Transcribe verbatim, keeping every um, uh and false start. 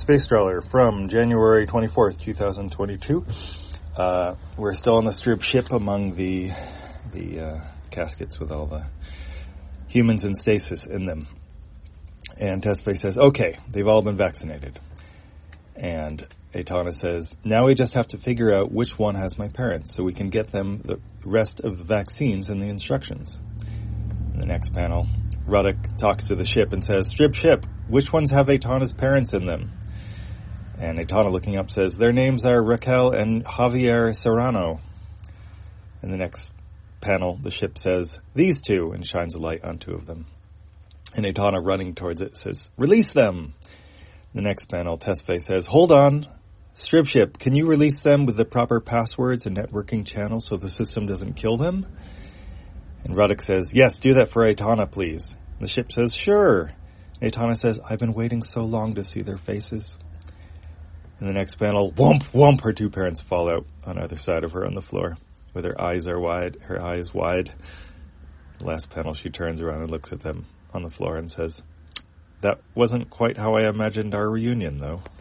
Space Trawler from January twenty-fourth, twenty twenty-two. Uh, we're still on the Strip ship among the the uh, caskets with all the humans in stasis in them. And Tesfaye says, okay, they've all been vaccinated. And Aitana says, now we just have to figure out which one has my parents so we can get them the rest of the vaccines and the instructions. In the next panel, Ruddock talks to the ship and says, Strip ship, which ones have Aitana's parents in them? And Aitana, looking up, says, their names are Raquel and Javier Serrano. In the next panel, the ship says, these two, and shines a light on two of them. And Aitana, running towards it, says, release them! In the next panel, Tesfaye says, hold on, Strip ship, can you release them with the proper passwords and networking channels so the system doesn't kill them? And Ruddock says, yes, do that for Aitana, please. And the ship says, sure. And Aitana says, I've been waiting so long to see their faces. In the next panel, whomp, whomp, her two parents fall out on either side of her on the floor, with her eyes are wide, her eyes wide. The last panel, she turns around and looks at them on the floor and says, that wasn't quite how I imagined our reunion, though.